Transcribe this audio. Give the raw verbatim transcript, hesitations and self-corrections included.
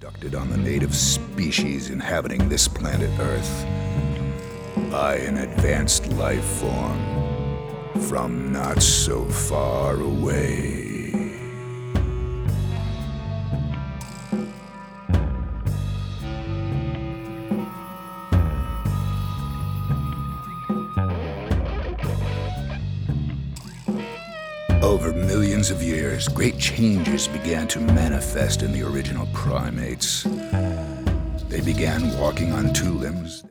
abducted on the native species inhabiting this planet Earth by an advanced life form from not so far away. Over millions of years, great changes began to manifest in the original primates. They began walking on two limbs.